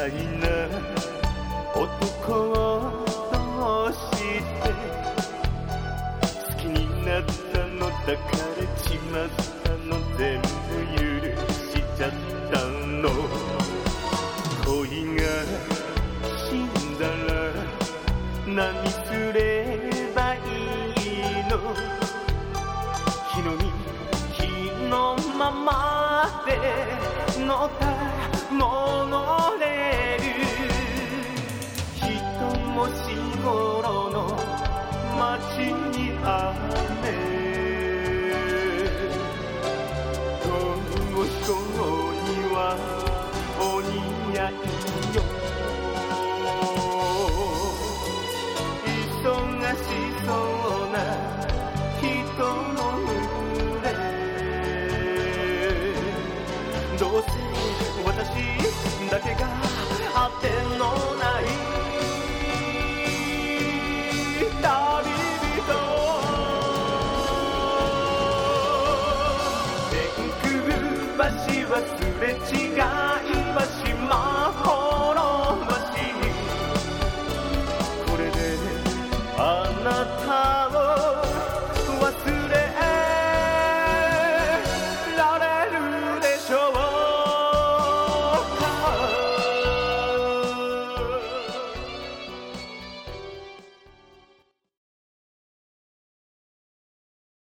いな男をどうして好きになったの抱かれちまったの全部許しちゃったの恋が死んだら何すればいいの火の身火のままで乗ったモノレール人もし頃の街に雨